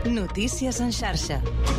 Notícies en xarxa.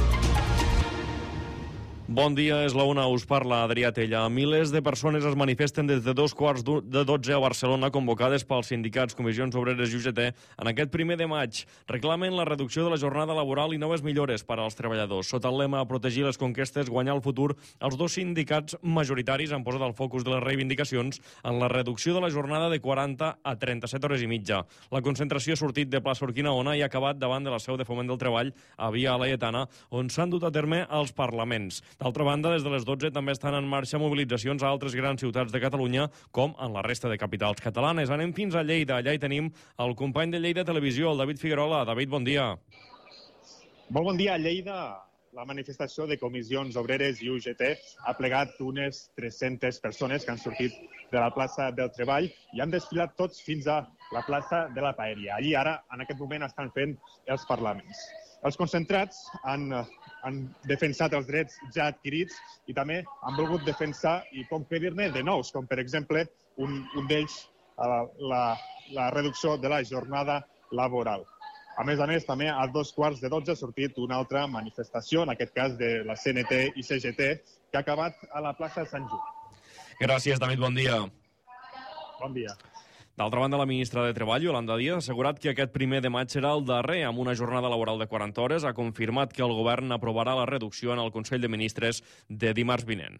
Bon dia, és la una, us parla Adrià Tella. Milers de persones es manifesten des de 11:45 a Barcelona, convocades pels sindicats, comissions obreres i UGT en aquest 1 de maig. Reclamen la reducció de la jornada laboral i noves millores per als treballadors. Sota el lema "Protegir les conquestes, guanyar el futur", els dos sindicats majoritaris han posat el focus de les reivindicacions en la reducció de la jornada de 40 a 37 hores i mitja. La concentració ha sortit de plaça Urquinaona i ha acabat davant de la seu de Foment del Treball a Via Laietana, on s'han dut a terme els parlaments. D'altra banda, des de les 12 també estan en marxa mobilitzacions a altres grans ciutats de Catalunya, com en la resta de capitals catalanes. Anem fins a Lleida. Allà hi tenim el company de Lleida Televisió, el David Figuerola. David, bon dia. Molt bon dia. A Lleida, la manifestació de comissions obreres i UGT ha plegat unes 300 persones que han sortit de la plaça del Treball i han desfilat tots fins a la plaça de la Paeria. Allí ara, en aquest moment, estan fent els parlaments. Els concentrats han defensat els drets ja adquirits i també han volgut defensar i conquerir-ne de nous, com per exemple un d'ells la reducció de la jornada laboral. A més, també a 11:15 ha sortit una altra manifestació, en aquest cas de la CNT i CGT, que ha acabat a la plaça de Sant Just. Gràcies, David, bon dia. Bon dia. D'altra banda, la ministra de Treball, Yolanda Díaz, ha assegurat que aquest 1 de maig serà el darrer amb una jornada laboral de 40 hores. Ha confirmat que el govern aprovarà la reducció en el Consell de Ministres de dimarts vinent.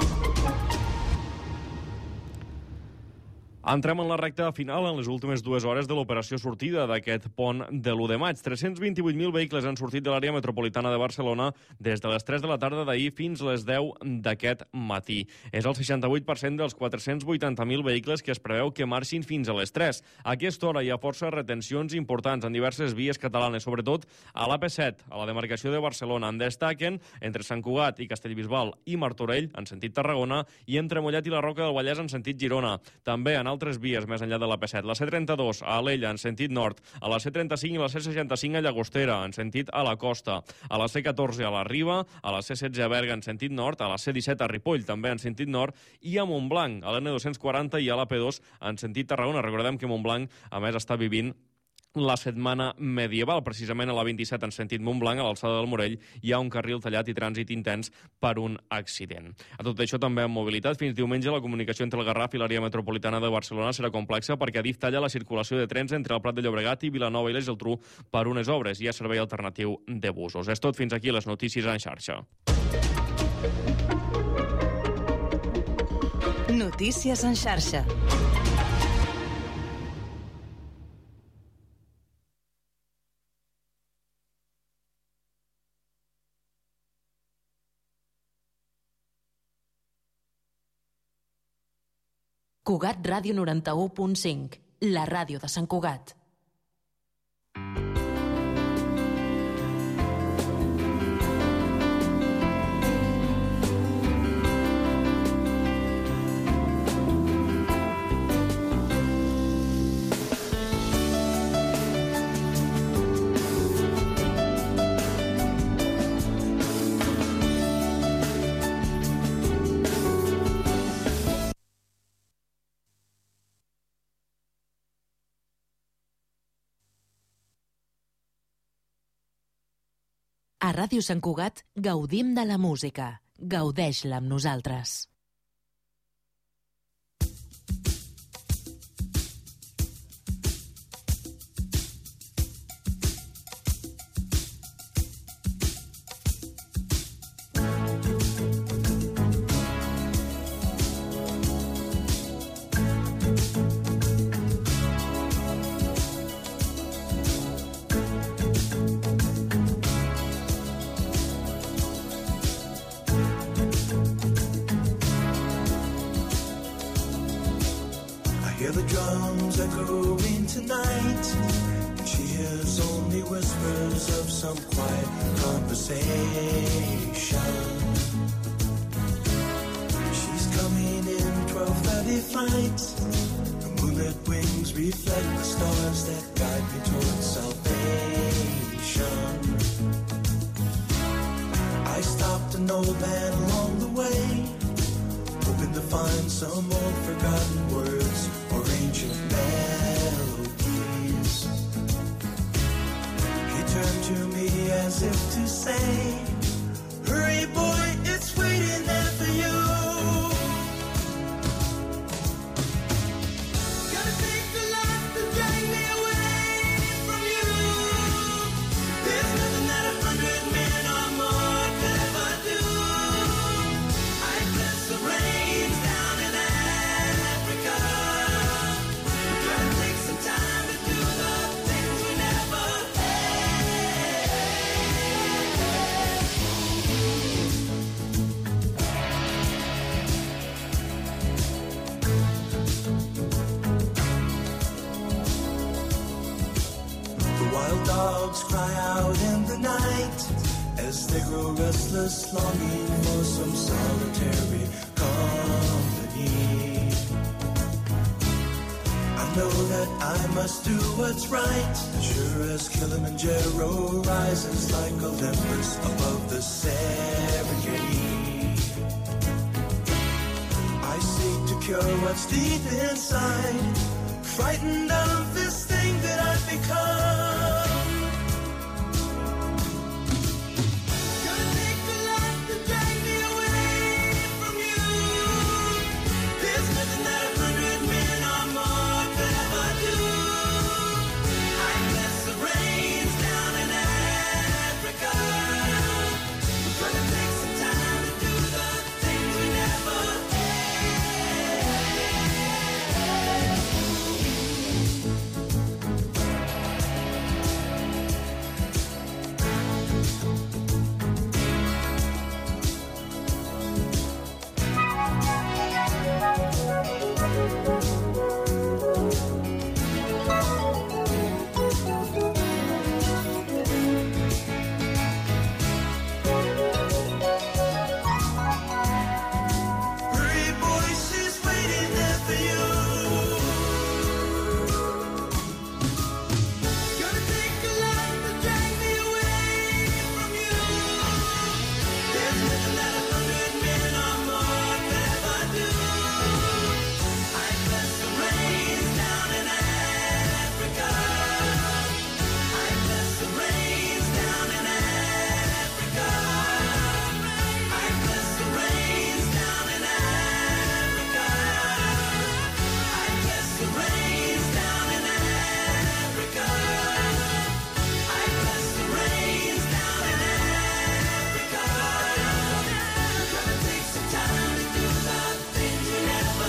Entrem en la recta final en les últimes 2 hores de l'operació sortida d'aquest pont de l'1 de maig. 328.000 vehicles han sortit de l'àrea metropolitana de Barcelona des de les 3 de la tarda d'ahir fins les 10 d'aquest matí. És el 68% dels 480.000 vehicles que es preveu que marxin fins a les 3. A aquesta hora hi ha força retencions importants en diverses vies catalanes, sobretot a l'AP7, a la demarcació de Barcelona. En destaquen entre Sant Cugat i Castellbisbal i Martorell, en sentit Tarragona, i entre Mollet i la Roca del Vallès, en sentit Girona. També en altres vies més enllà de la P7, la C32 a Alella en sentit nord, a la C35 i la C65 a Llagostera en sentit a la costa, a la C14 a la Riba, a la C16 a Berga en sentit nord, a la C17 a Ripoll també en sentit nord i a Montblanc, a l'N240 i a la P2 en sentit Tarragona. Recordem que Montblanc a més està vivint la setmana medieval. Precisament a la 27 en sentit Montblanc, a l'alçada del Morell, hi ha un carril tallat i trànsit intens per un accident. A tot això també amb mobilitat. Fins diumenge la comunicació entre el Garraf i l'àrea metropolitana de Barcelona serà complexa perquè Adif talla la circulació de trens entre el Prat de Llobregat i Vilanova i la Geltrú per unes obres. Hi ha servei alternatiu de busos. És tot, fins aquí les notícies en xarxa. Notícies en xarxa. Cugat Ràdio 91.5, la ràdio de Sant Cugat. A Ràdio Sant Cugat gaudim de la música. Gaudeix-la amb nosaltres. Hear the drums echoing tonight, and she hears only whispers of some quiet conversation. She's coming in 12:30 flight. The moonlit wings reflect the stars that guide me towards salvation. I stopped an old man along the way, hoping to find some old forgotten words or ancient melodies. He turned to me as if to say, hurry boy, it's waiting there for you. Gotta take the life to drag me away from you. There's nothing that 100 men or more could ever do. I bless the rains down in Africa. Gotta take some time to do the things we never had. The wild dogs cry out in the night as they grow restless, longing for some solitary company. I know that I must do what's right, sure as Kilimanjaro rises like Olympus above the Serengeti. I seek to cure what's deep inside, frightened of this thing that I've become. Gonna take a life to drag me away from you. There's nothing that 100 men or more could ever do. I bless the rains down in Africa. We're gonna take some time to do the things we never had. Hurry, boy, she's waiting there for you. Gonna take a life to drag me away from you. There's nothing that 100 men or more could ever do. I bless the rains down in Africa. I bless the rains down in Africa. I bless the rains down in Africa. I bless the rains down in Africa. I bless the rains down in Africa. We're gonna take some time to do the things we never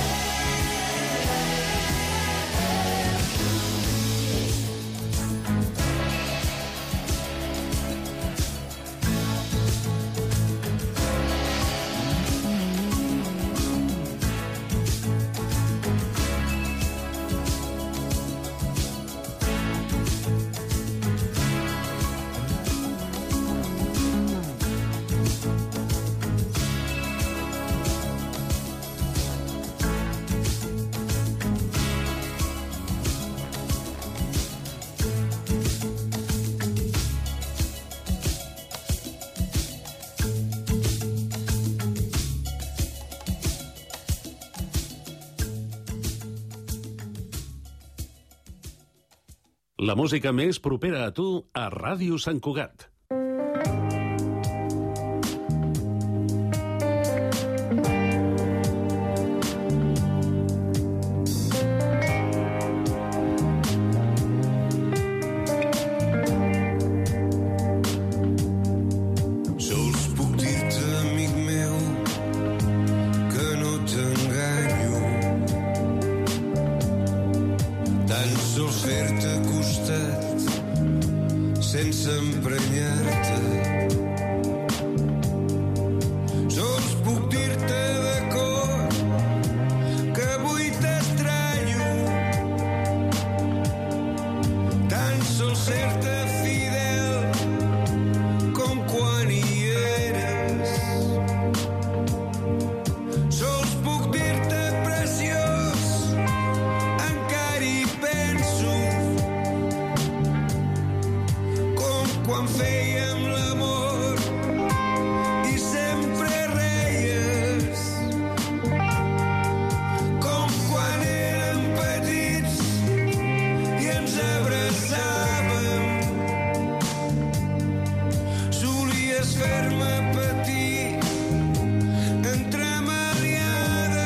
La música més propera a tu a Ràdio Sant Cugat. Sols puc dir-te, amic meu, que no t'enganyo. Tan sols fer-te costat sense emprenyar-te. Sols puc dir-te de cor que avui t'estranyo. Tan sols ser-te fidel com quan hi eres. Sols puc dir-te preciós, encara hi penso, com quan fèiem l'amor i sempre reies, com quan érem petits i ens abraçàvem fer-me patir entre mariada.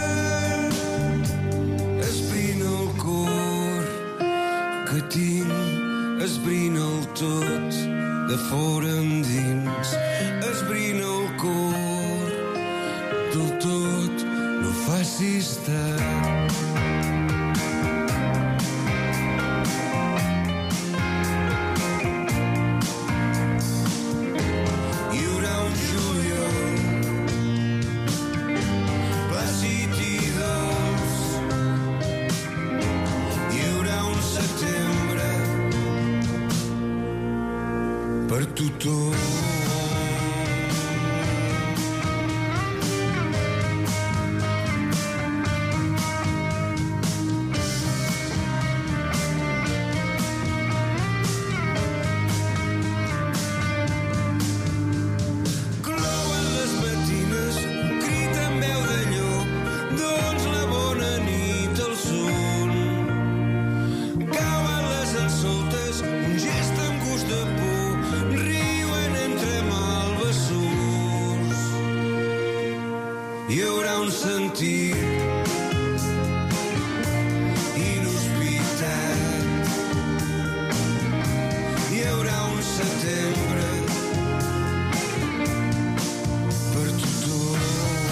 Esbrina el cor que tinc, esbrina el tot de fora endins, esbrina el cor del tot, no facis tard. Per tothom. Clouen les matines, un crit amb veu de llop, doncs la bona nit al son. Cauen les ansoltes, un gest amb gust de por, riuen entre malvessors. Hi haurà un sentit inhospitat, hi haurà un setembre per tothom.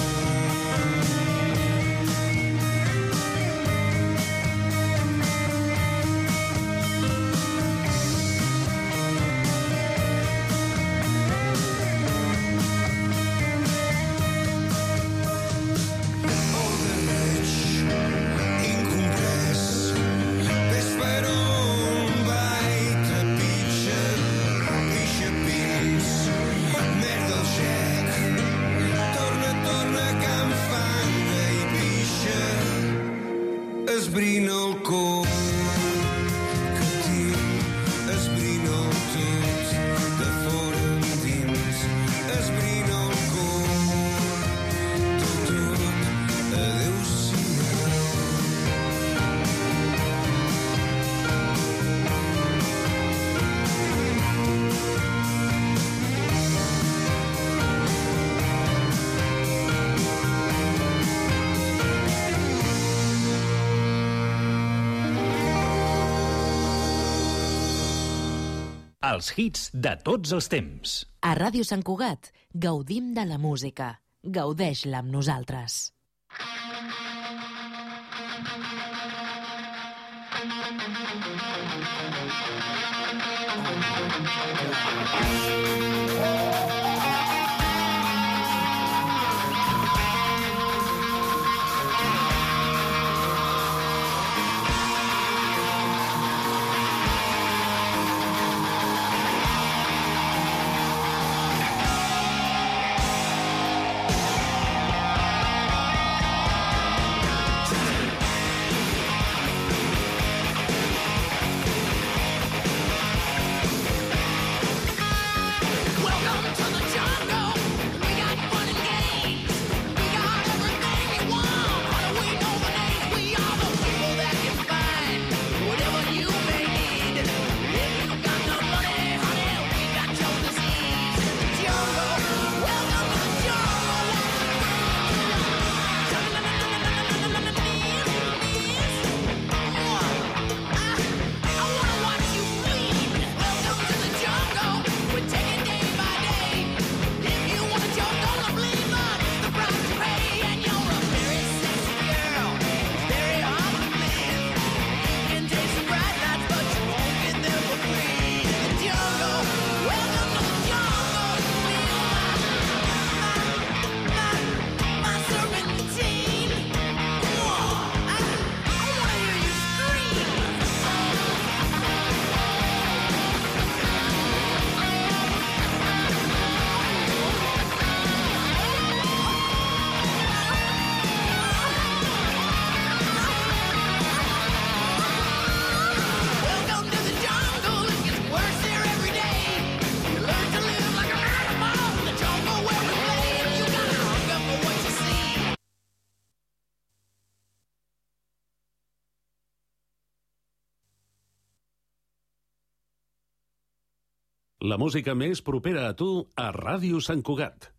Esbrina el cor que tinc, esbrina el tot de fora endins, esbrina el cor del tot, adéu-siau. Els hits de tots els temps. A Ràdio Sant Cugat gaudim de la música. Gaudeix-la amb nosaltres. Welcome to the La música més propera a tu a Ràdio Sant Cugat.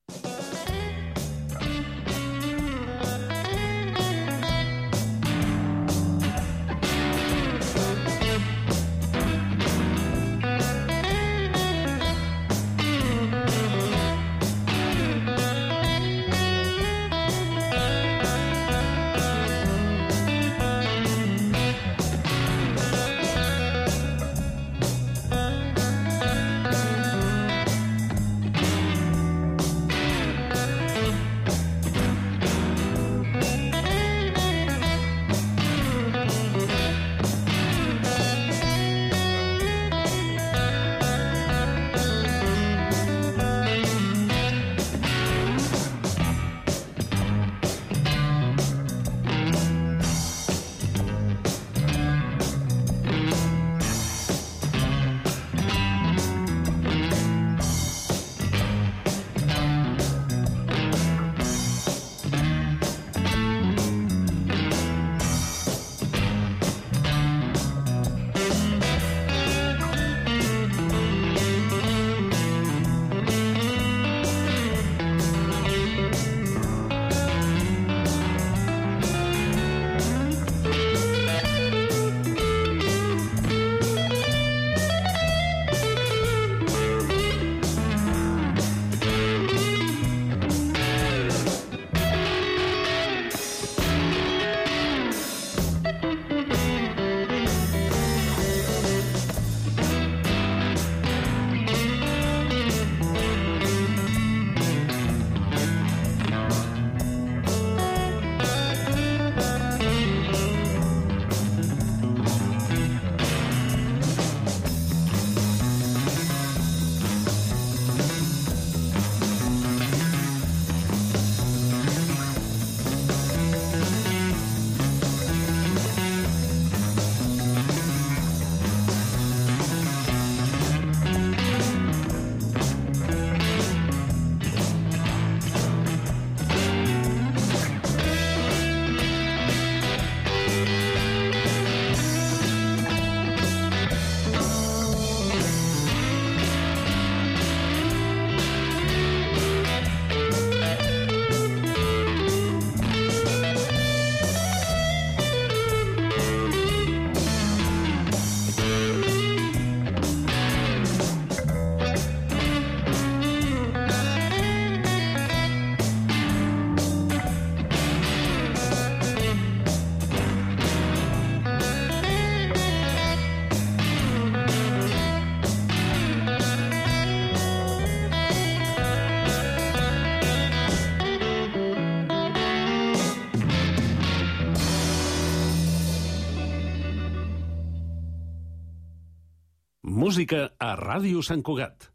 Música a Ràdio Sant Cugat.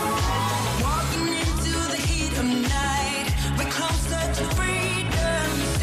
Walking into the heat of night, we're closer to freedom.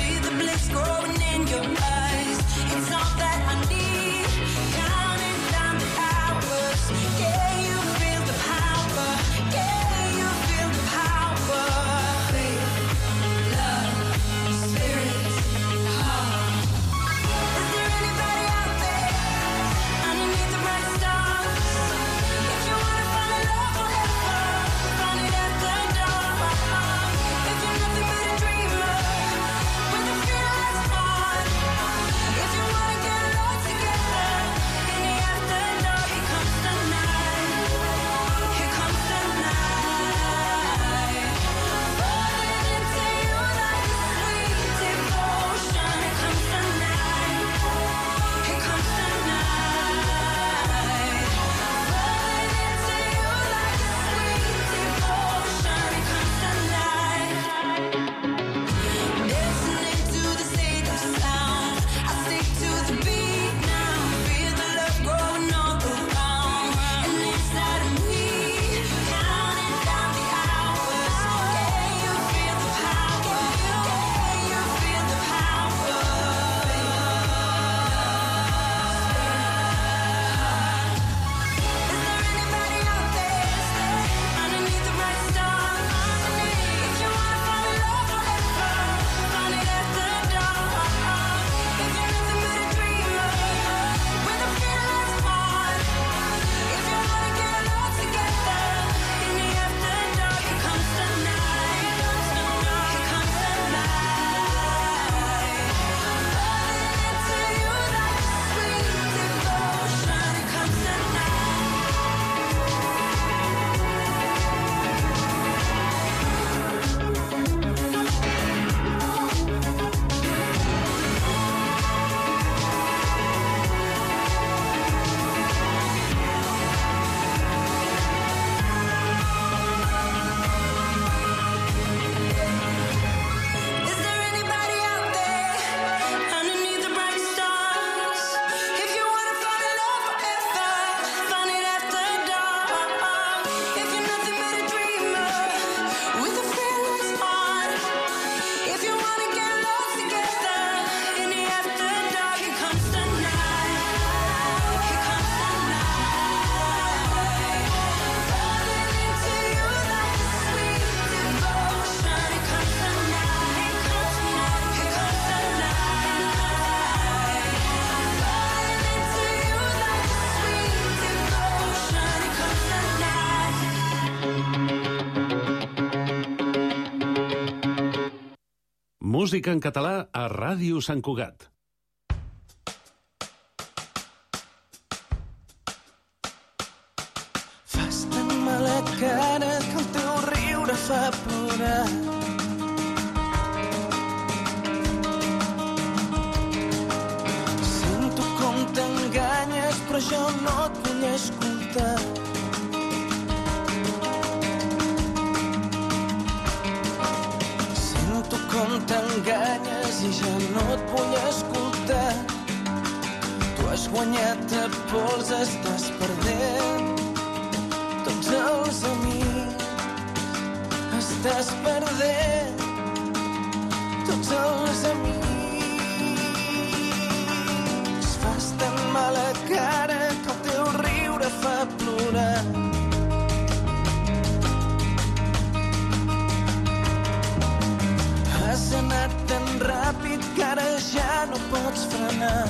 Música en català a Ràdio Sant Cugat. Fas tan mala cara que el teu riure fa plorar. Sento com t'enganyes, però jo no et vull escoltar. Sento com t'enganyes i ja no et vull escoltar. Tu has guanyat a pols, estàs perdent tots els amics. Estàs perdent tots els amics. Fas tan mala cara que el teu riure fa plorar. Has anat tan ràpid que ara ja no pots frenar.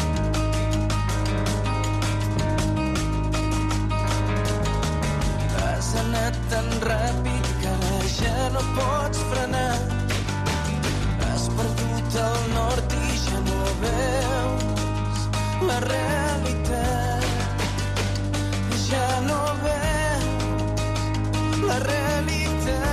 Has anat tan ràpid que ara ja no pots frenar. Has perdut el nord i ja no veus la realitat. Ja no veus la realitat.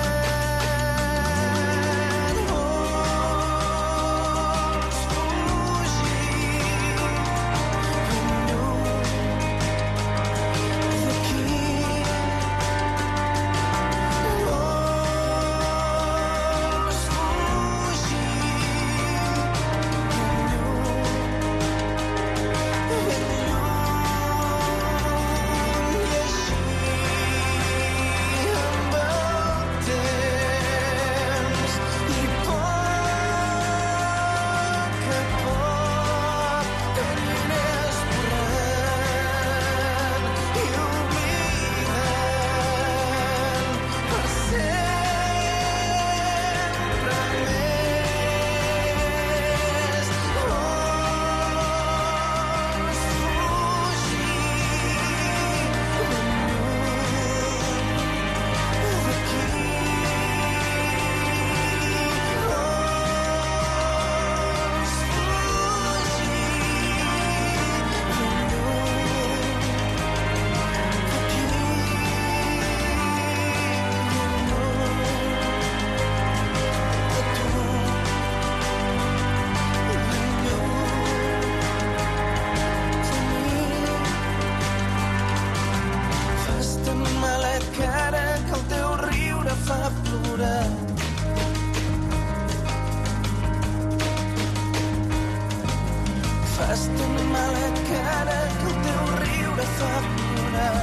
Fas tan mala cara que el teu riure fa plorar.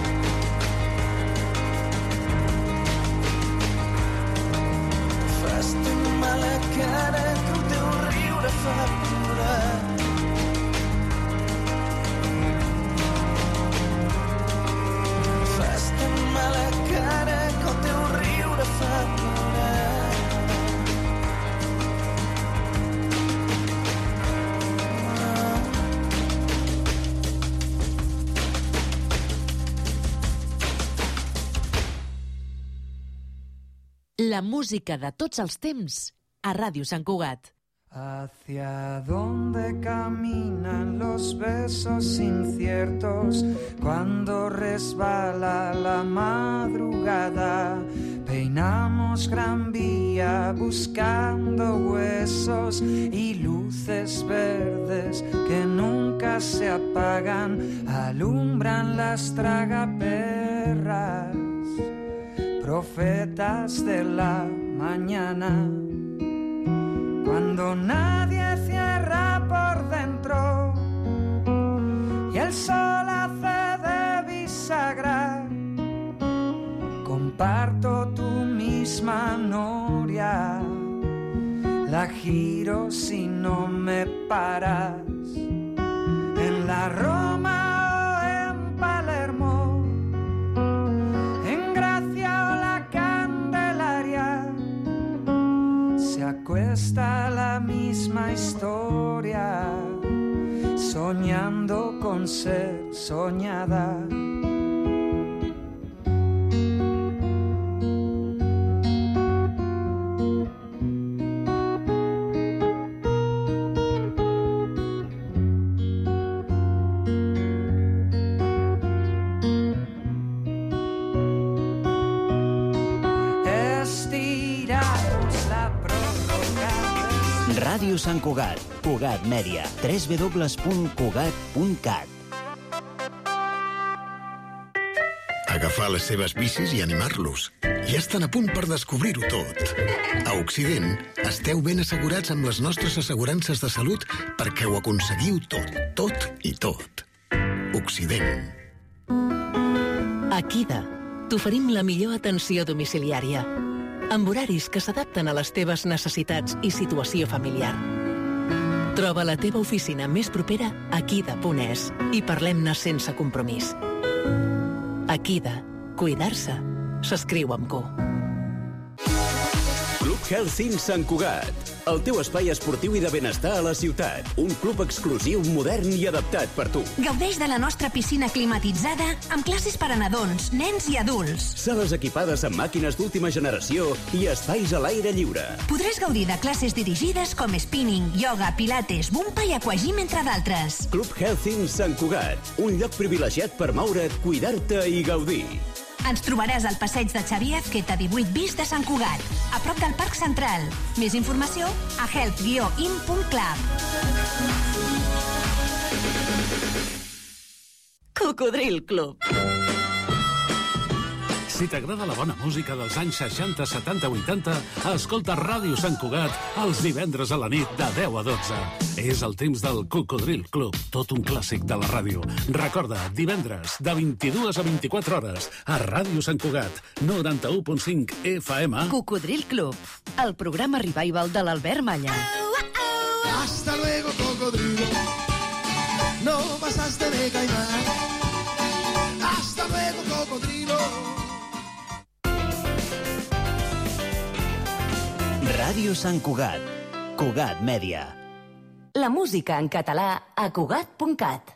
Fas tan mala cara que el teu riure fa plorar. Fas tan mala cara que el teu riure fa plorar. La música de tots els temps a Ràdio Sant Cugat. ¿Hacia dónde caminan los besos inciertos cuando resbala la madrugada? Peinamos Gran Vía buscando huesos y luces verdes que nunca se apagan, alumbran las tragaperras, profetas de la mañana. Cuando nadie cierra por dentro y el sol hace de bisagra, comparto tu misma noria, la giro si no me paras. En la Roma o en Palermo, en Gracia o la Candelaria, se acuesta la misma historia, soñando con ser soñada. Ràdio Sant Cugat, Cugat Mèdia, www.cugat.cat. Agafar les seves bicis i animar-los. Ja estan a punt per descobrir-ho tot. A Occident, esteu ben assegurats amb les nostres assegurances de salut perquè ho aconseguiu tot, tot i tot. Occident. A Kida t'oferim la millor atenció domiciliària, amb horaris que s'adapten a les teves necessitats i situació familiar. Troba la teva oficina més propera a kida.es i parlem-ne sense compromís. Akida. Cuidar-se s'escriu amb Q. Club Healthy Sant Cugat. El teu espai esportiu i de benestar a la ciutat. Un club exclusiu, modern i adaptat per tu. Gaudeix de la nostra piscina climatitzada amb classes per a nadons, nens i adults. Sales equipades amb màquines d'última generació i espais a l'aire lliure. Podràs gaudir de classes dirigides com spinning, yoga, pilates, bumpa i aquagym, entre d'altres. Club Healthy Sant Cugat. Un lloc privilegiat per moure't, cuidar-te i gaudir. Ens trobaràs al passeig de Xavier Azqueta 18 bis de Sant Cugat, a prop del Parc Central. Més informació a health-in.club. Cocodril Club. Si t'agrada la bona música dels anys 60, 70, 80, escolta Ràdio Sant Cugat els divendres a la nit de 10 a 12. És el temps del Cocodril Club, tot un clàssic de la ràdio. Recorda, divendres, de 22 a 24 hores, a Ràdio Sant Cugat, 91.5 FM. Cocodril Club, el programa revival de l'Albert Malla. Hasta luego, cocodrilo. No pasaste de caimán. Hasta luego, cocodrilo. Ràdio Sant Cugat, Cugat Mèdia. La música en català a Cugat.cat.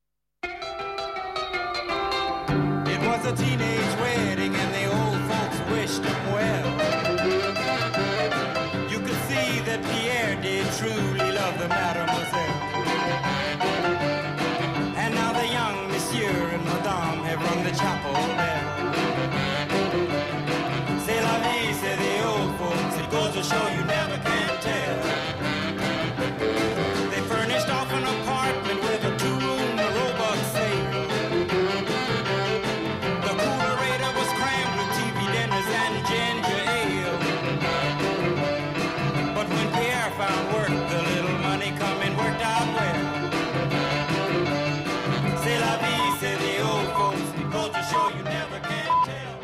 It was a teenage wedding and the old folks wished him well. You could see that Pierre did truly love the mademoiselle. And now the young monsieur and madame have rung the chapel bell. C'est la vie, say the old folks, it goes to show you never can tell. They furnished off an apartment with a two-room robot sale. The coolerator was crammed with TV dinners and ginger ale. But when Pierre found work, the little money coming worked out well. C'est la vie, say the old folks, it goes to show you never can tell.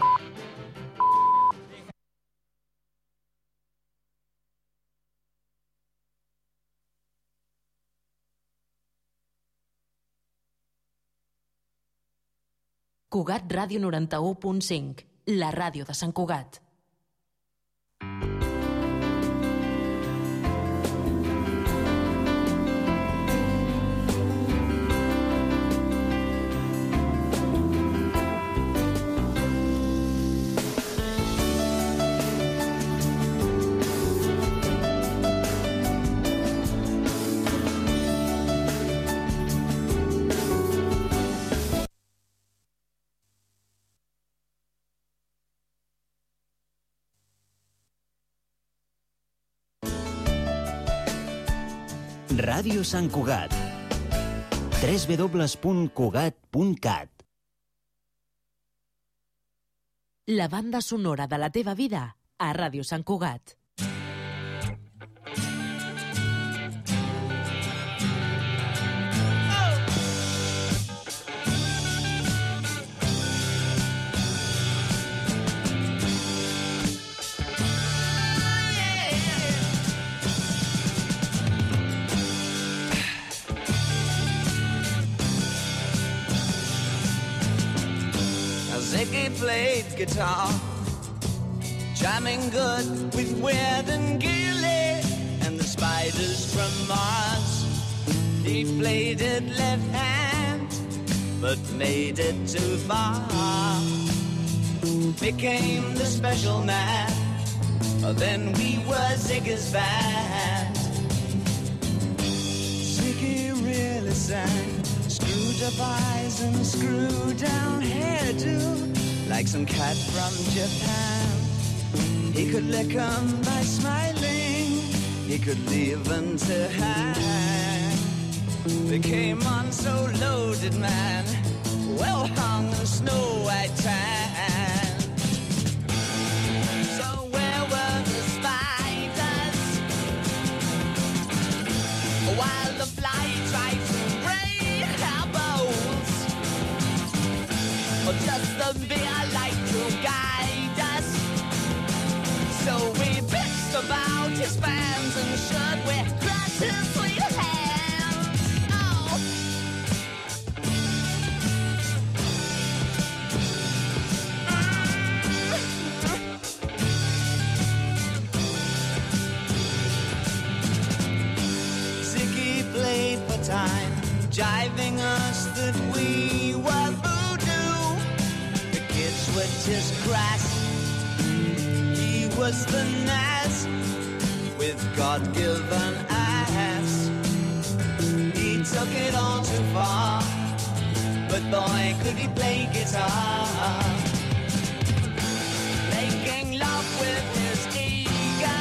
Cugat Ràdio 91.5, la ràdio de Sant Cugat. Ràdio Sant Cugat. www.cugat.cat. La banda sonora de la teva vida a Ràdio Sant Cugat. Ziggy played guitar, jamming good with Weird and Gilly and the Spiders from Mars. He played it left hand, but made it too far. Became the special man, then we were Ziggy's band. Ziggy really sang, screwed up eyes and screwed down hairdo, like some cat from Japan. He could lick 'em by smiling, he we could leave them to hang. They came on so loaded, man, well hung in snow white tan. So where were the spiders while the fly tried to break our bones? Or just the beer light to guide us? So we bitched about his fans and should we crush his sweet hands? Oh. Ziggy played for time, jiving us that we were voodoo. The kids were just crass. He was the Nas with God-given ass. He took it all too far, but boy, could he play guitar. Making love with his ego,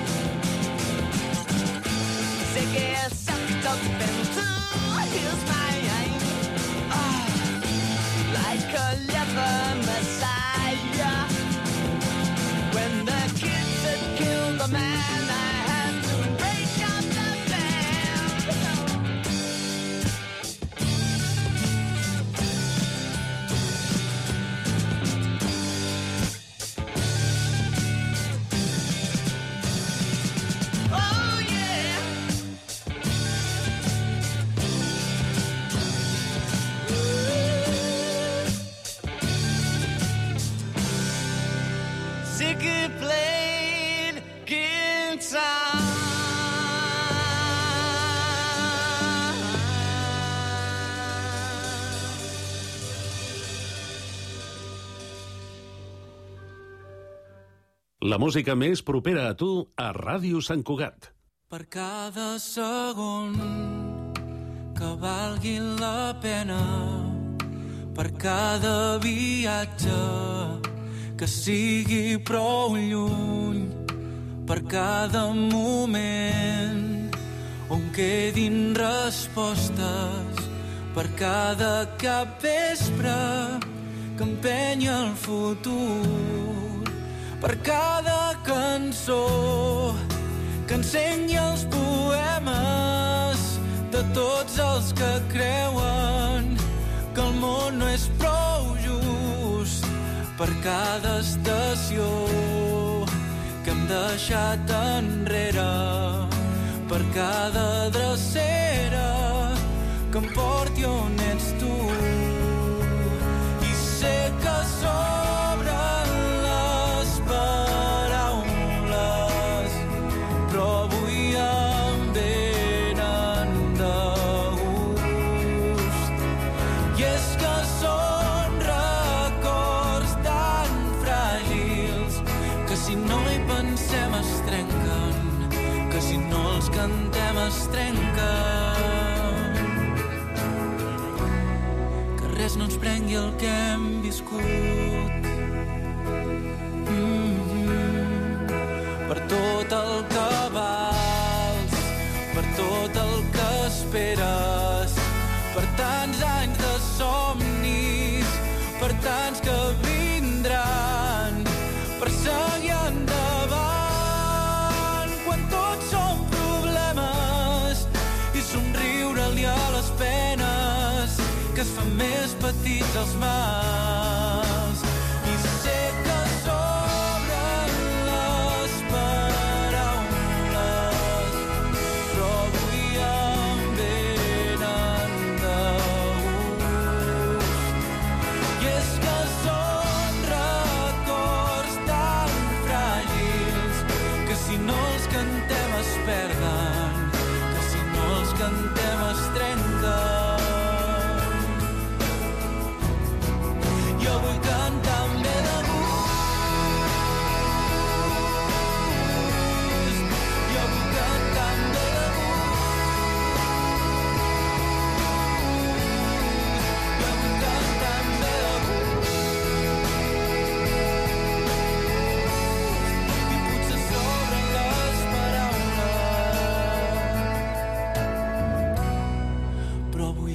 Ziggy sucked up into his mind, like a liver messiah. When the kids had killed the man, I had to break up the band. Oh yeah. Ziggy played guitar. La música més propera a tu a Ràdio Sant Cugat. Per cada segon que valgui la pena, per cada viatge que sigui prou lluny, per cada moment on quedin respostes, per cada capvespre que empenya el futur, per cada cançó que ensenyi els poemes de tots els que creuen que el món no és prou just, per cada estació que hem deixat enrere, per cada drecera que em porti on ets tu. I sé que sobren les paraules, però avui em venen de gust. I és que són records tan fràgils que si no hi pensem es trenquen, que si no els cantem es trenquen. Que res no ens prengui el que hem viscut. Per tot el que vals, per tot el que esperes, per tants anys de somnis, per tants que vindran, per seguir endavant quan tots som problemes i somriure-li a les penes que es fan més petits els mals. I sé que sobren les paraules, però avui em venen de gust. I és que són records tan fràgils que si no els cantem es perden, que si no els cantem es trenquen. Jo vull cantar amb bé de gust, jo vull cantar amb bé de gust, jo vull cantar amb bé de gust. I potser sobren les paraules,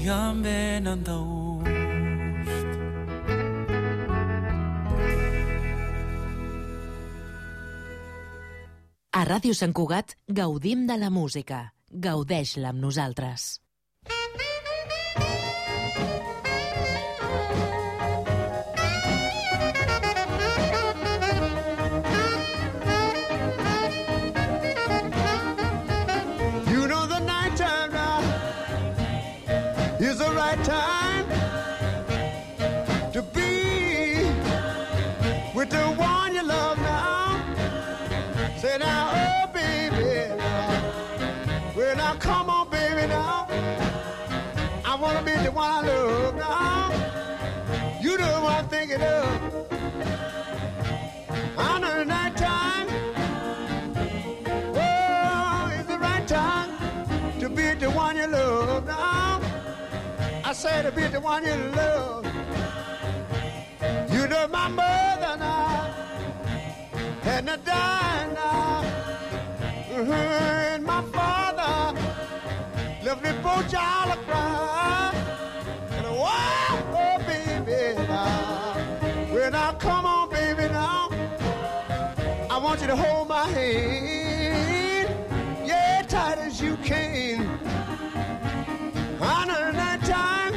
Sigan venen de gust. A Ràdio Sant Cugat gaudim de la música. Gaudeix-la amb nosaltres. You know the night time now is the right time to be with the one you love now. Say now, oh baby, now. Well now, come on baby now. I wanna be the one I love now. You know what I'm thinking of. I know the night time. Oh, it's the right time to be the one you love now. I say to be the one you love. You know my mother now had to die now. And my father left me poor child to cry. And oh baby now. Well now come on baby now. I want you to hold my hand, yeah, tight as you can. I know the night time,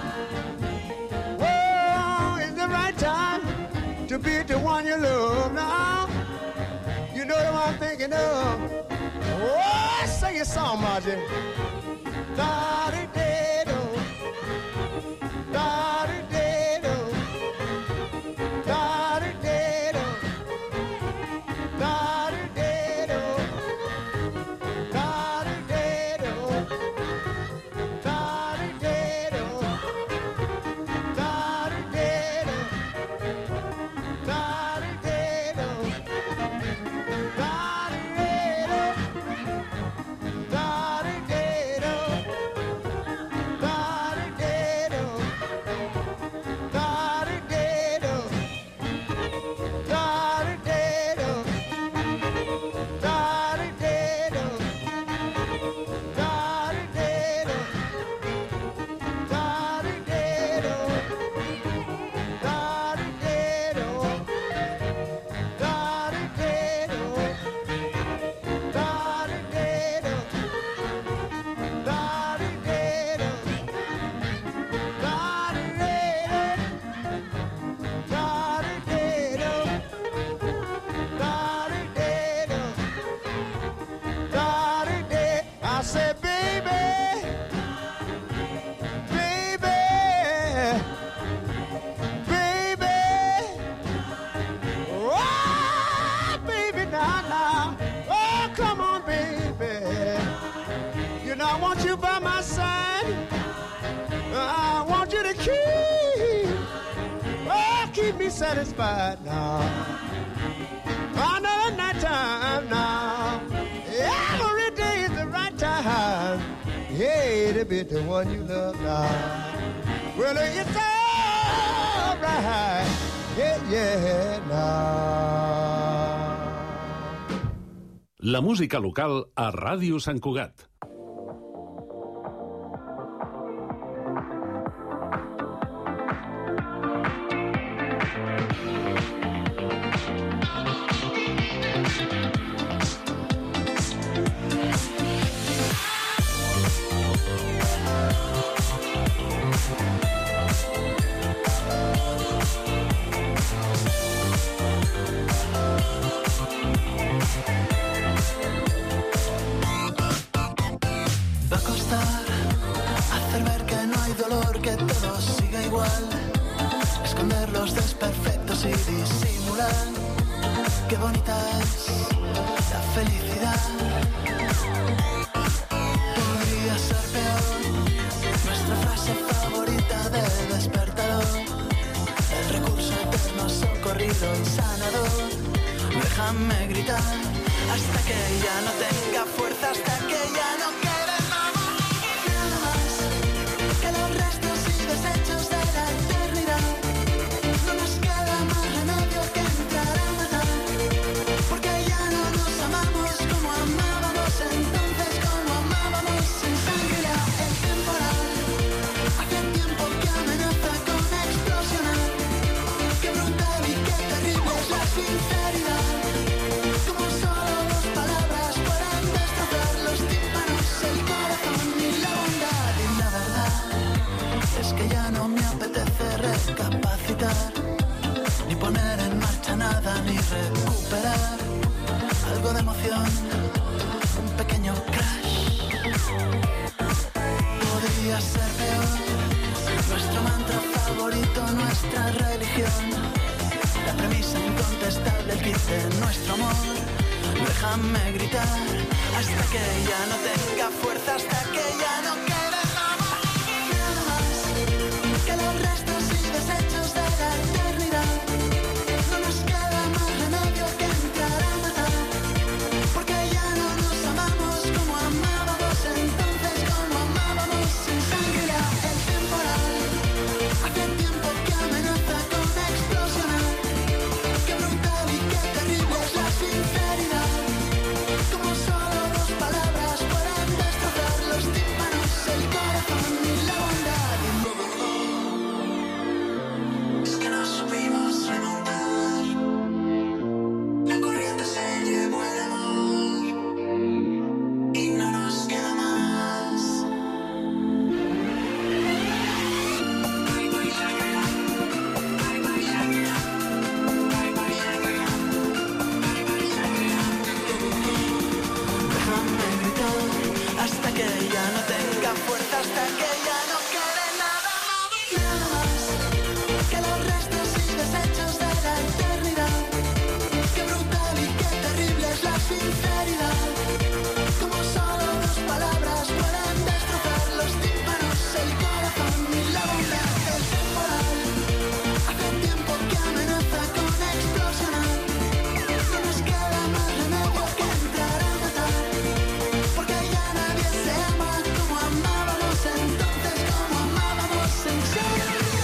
oh, it's the right time to be the one you love now. You know what I'm thinking of. Oh, sing your song, Margie. Da-dee-dee-do, da-dee-dee-do, da-dee-dee-do. I said, baby, baby, baby, oh, baby, now, oh, come on, baby. You know, I want you by my side. I want you to keep me satisfied now. I know night time now. Every day is the right time. Hey, to be the one you love now. Well, it's all right. Yeah, yeah, now. La música local a Ràdio Sant Cugat. Y disimulan qué bonita es la felicidad. Podría ser peor nuestra frase favorita del despertador, el recurso eterno socorrido y sanador. Déjame gritar hasta que ya no tenga fuerza, hasta que ya no quede nada más que los restos y desechos de la eternidad. No nos queda más remedio que entrar a matar, porque ya no nos amamos como amábamos entonces, como amábamos sin sangre. Ya el temporal un pequeño crash. Podría ser peor, nuestro mantra favorito, nuestra religión. La premisa incontestable, el kit de nuestro amor. Déjame gritar hasta que ya no tenga fuerza, hasta que ya no quede nada más que los restos y desechos de la eternidad. No nos queda más remedio que entrar a matar, porque ya no nos amamos como amábamos entonces, como amábamos sin sangre. Ya el temporal hace tiempo que amenaza con explosionar. Qué brutal y qué terrible es la sinceridad, como solo dos palabras pueden destrozar los tímpanos, el corazón y la bondad. Es que no supimos remontar, la corriente se llevó el amor y no nos queda más. Déjame gritar hasta que ya no tenga fuerza, hasta que ya no quede nada más que los restos y desechos de la eternidad. Qué brutal y qué terrible es la sinceridad, como solo dos palabras pueden destrozar los tímpanos, el corazón y la bondad. El temporal hace tiempo que amenaza con explosionar. No nos queda más remedio que entrar a matar, porque ya nadie se ama como amábamos entonces, como amábamos en serio.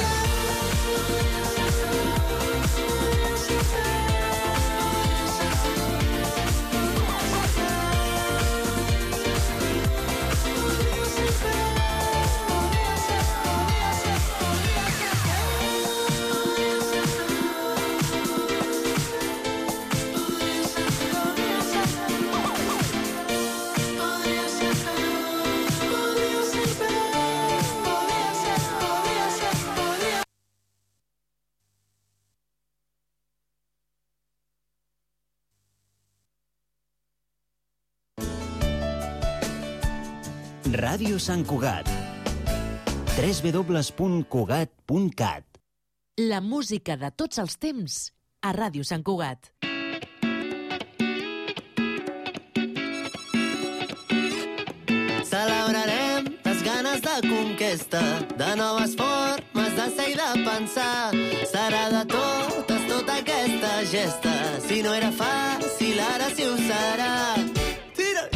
Ràdio Sant Cugat. www.cugat.cat. La música de tots els temps a Ràdio Sant Cugat. Celebrarem les ganes de conquesta, de noves formes de ser i de pensar. Serà de totes, tota aquesta gesta. Si no era fàcil, ara sí ho serà. Tira!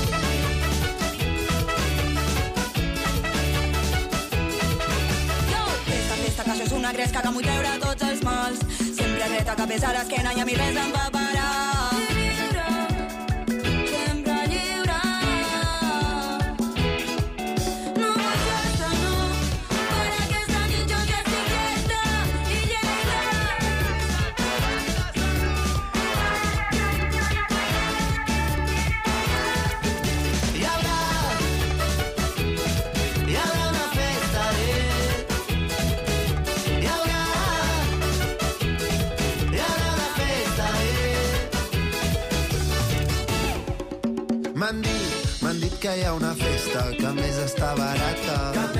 Festa, que això és una gresca que m'ho treure tots els mals. Sempre dreta, cap és a l'esquena i a mi res em va parar. Sempre lliure. No vull festa, no. Per aquesta nit jo ja estic llesta i llesta. Hi haurà una festa, hi haurà una festa, M'han dit que hi ha una festa que a més està barata.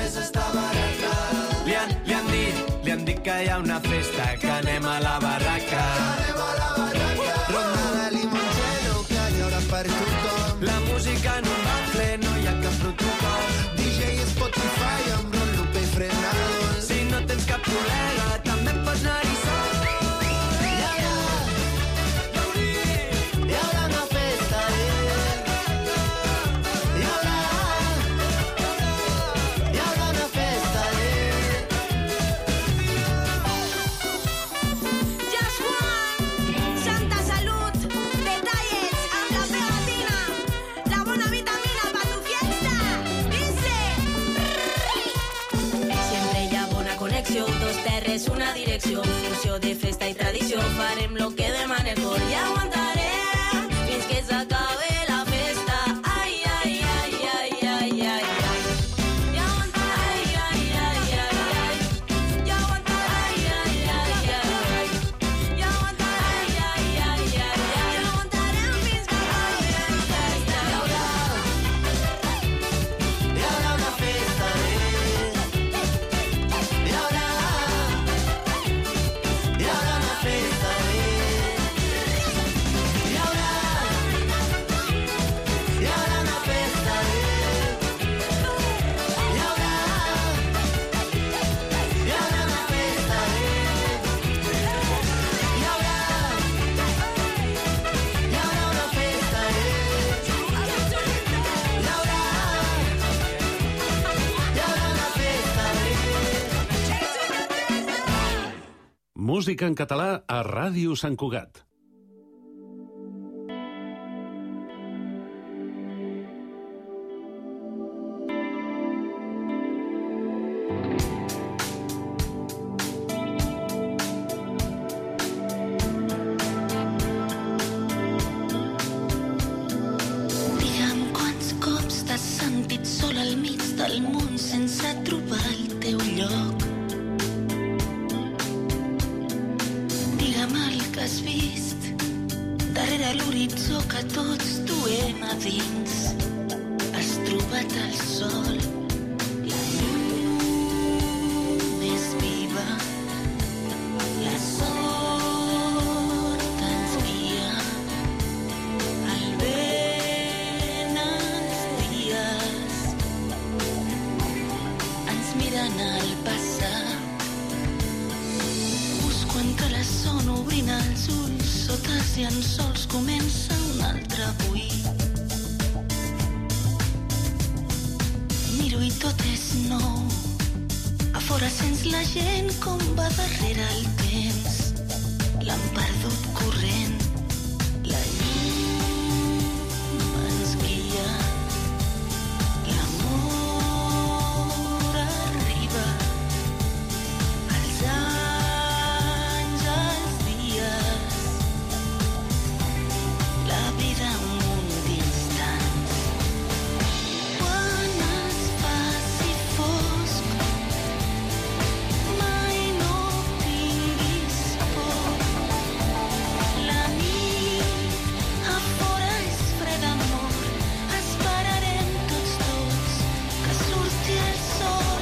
Li han dit que hi ha una festa, que anem a la barraca. Ronda de limoncello que hi haurà per tothom. La música en un bafle, no hi ha cap protocol. DJ Spotify amb Ron Lupe i Frenados. Si no tens cap col·lega, també pots anar-hi sol. hi haurà una festa, hi haurà una festa, Just Juan, Santa Salud, detalles amb la pegatina, la bona vitamina pa' tu fiesta. Dice sempre hi ha bona connexió, dos terres, una direcció, fusió de festa i tradició, farem lo que demana el cor i aguantarem fins que s'acabe la festa. Ai, ai, ai, ai, ai, ai, ai. I aguantarem, ai, ai, ai, ai, ai. I aguantarem, ai, ai, ai, ai, ai. I aguantarem, ai, ai, ai, ai, ai. I aguantarem fins que acabe. música en català a Ràdio Sant Cugat. Digue'm quants cops t'has sentit sol al mig del món sense trobar el teu lloc. Digue'm el que has vist darrere l'horitzó que tots duem a dins. Has trobat el sol, la llum més viva, la sort ens guia, el vent els dies ens miren al passar. Busco entre la son obrint els ulls, sota els llençols comença un altre avui. Miro i tot és nou, a fora sents la gent com va darrere el temps. L'han perdut corrent, la llum ens guia, l'amor arriba, els anys, els dies, la vida un munt d'instants. Quan es faci fosc, mai no tinguis por. La nit a fora és fred, amor, esperarem tots dos que surti el sol.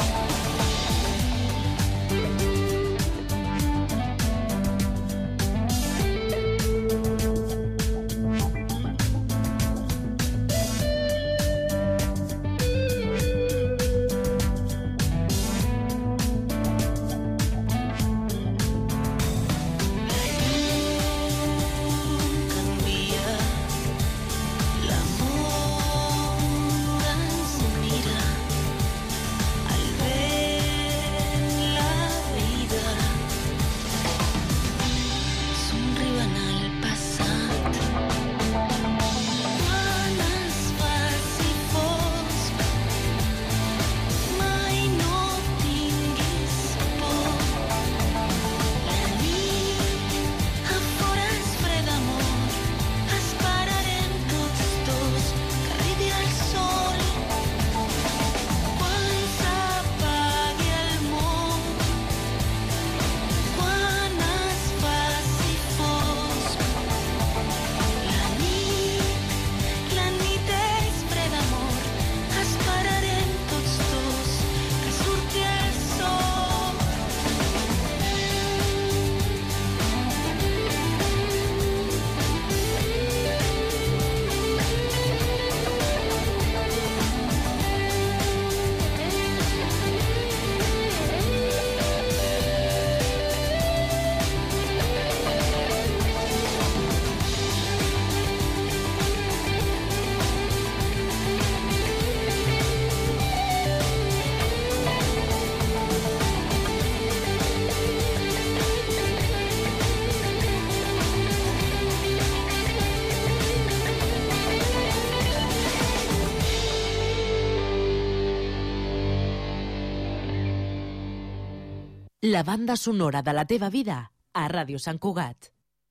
Canvia, l'amor ens mira, el vent, la vida, somriuen al passat. Quan es faci fosc, mai no tinguis por. La nit a fora és fred, amor, esperarem tots dos que arribi el sol. Quan s'apagui el món, quan es faci fosc, la nit és fred, amor, esperarem tots dos que surti el sol. La banda sonora de la teva vida a Ràdio Sant Cugat.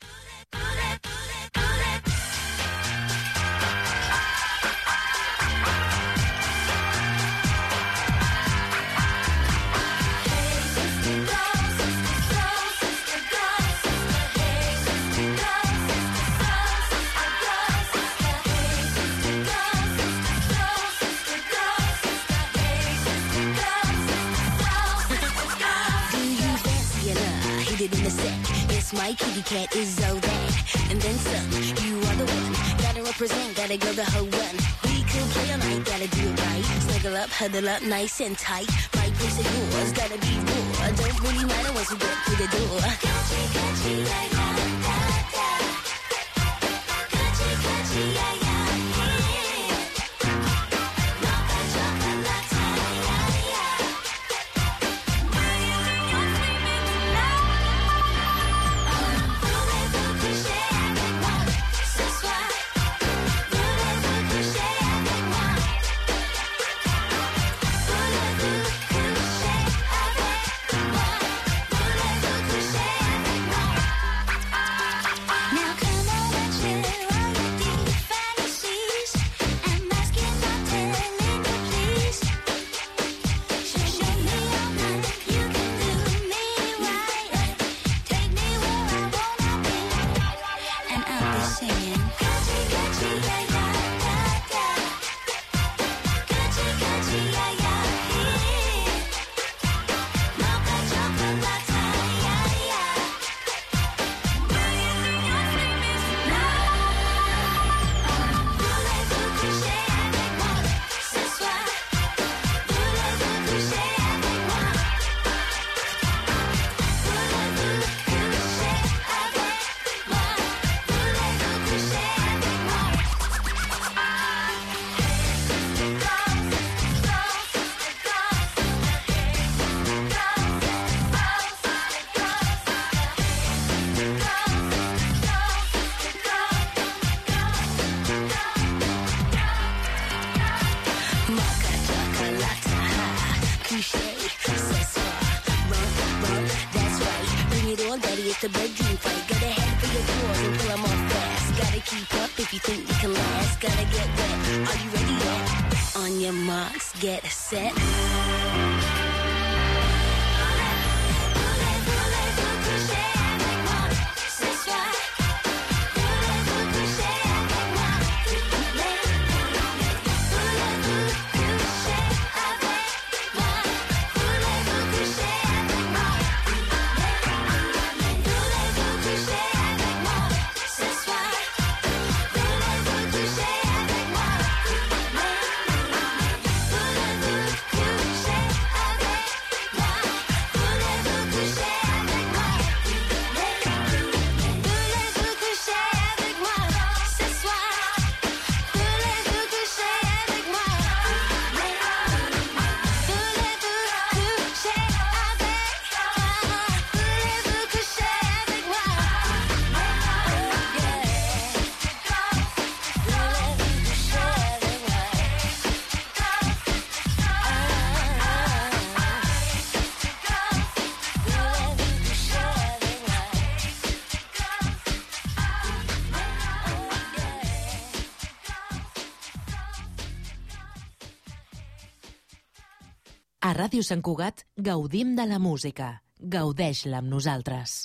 In a sec, yes, my kitty cat is all that, and then some. You are the one, gotta represent, gotta go the whole run. We could play all night, gotta do it right. Snuggle up, huddle up, nice and tight. My place is yours, gotta be raw. Don't really matter once you get through the door. Catchy, catchy, like da da da. Catchy, catchy, yeah, yeah. to bedroom fight. Gotta head for your drawers and pull them off fast. Gotta keep up if you think you can last. Gotta get wet. Are you ready yet? On your marks, get set. A Ràdio Sant Cugat gaudim de la música. Gaudeix-la amb nosaltres.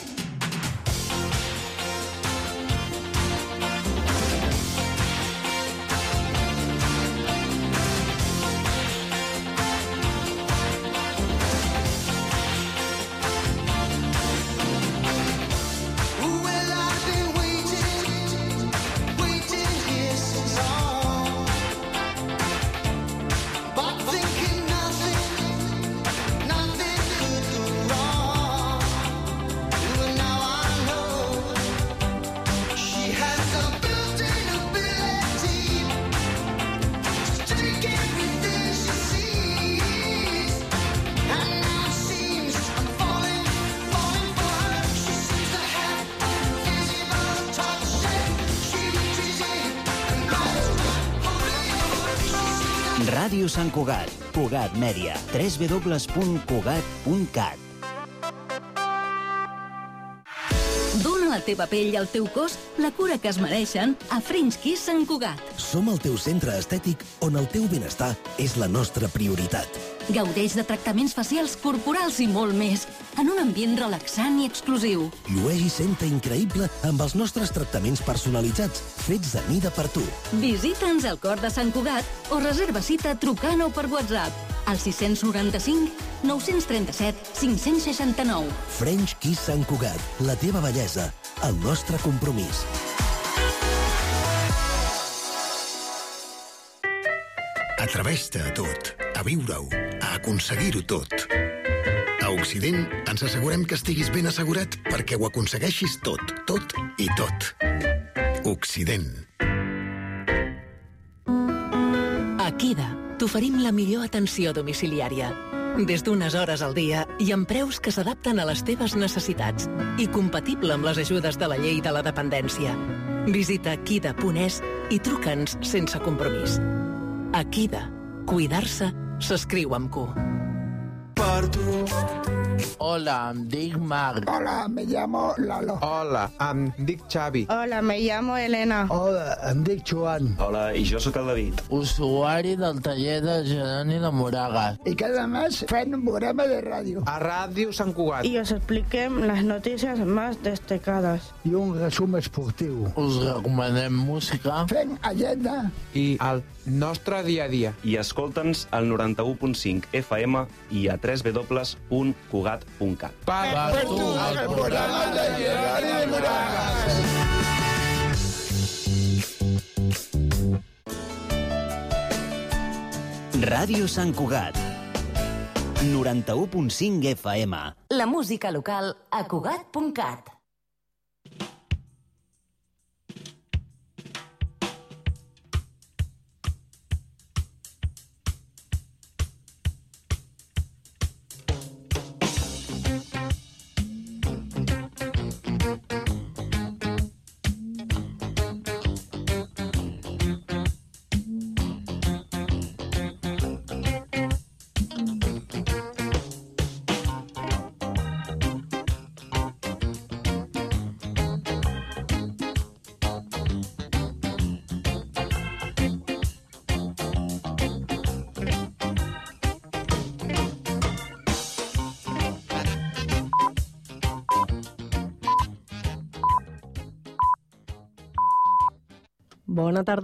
Ràdio Sant Cugat, Cugat Mèdia, www.cugat.cat. Dóna a la teva pell i al teu cos la cura que es mereixen a French Kiss Sant Cugat. Som el teu centre estètic on el teu benestar és la nostra prioritat. Gaudeix de tractaments facials, corporals i molt més, en un ambient relaxant i exclusiu. Llueix i senta increïble amb els nostres tractaments personalitzats, fets a mida per tu. Visita'ns al cor de Sant Cugat o reserva cita trucant o per WhatsApp al 695 937 569. French Kiss Sant Cugat, la teva bellesa, el nostre compromís. Atreveix-te a tot, a viure-ho, a aconseguir-ho tot. A Occident ens assegurem que estiguis ben assegurat perquè ho aconsegueixis tot, tot i tot. Occident. A Kida t'oferim la millor atenció domiciliària. Des d'unes hores al dia i amb preus que s'adapten a les teves necessitats i compatible amb les ajudes de la llei de la dependència. Visita kida.es i truca'ns sense compromís. A Kida, cuidar-se s'escriu amb Q. Per tu. Hola, em dic Marc. Hola, me llamo Lalo. Hola, em dic Xavi. Hola, me llamo Elena. Hola, em dic Joan. Hola, i jo sóc el David. Usuari del taller de Geroni de Moragas. Y cada mes fem un programa de radio. A Ràdio Sant Cugat. Y os expliquem las noticias más destacadas. I un resum esportiu. Us recomanem música. Fem agenda. I el nostre dia a dia. I escolta'ns al 91.5 FM i a www.cugat.cat. Per tu, el programa de Geroni de Moragas. Ràdio Sant Cugat, 91.5 FM. La música local a Cugat.cat. Bona tarda.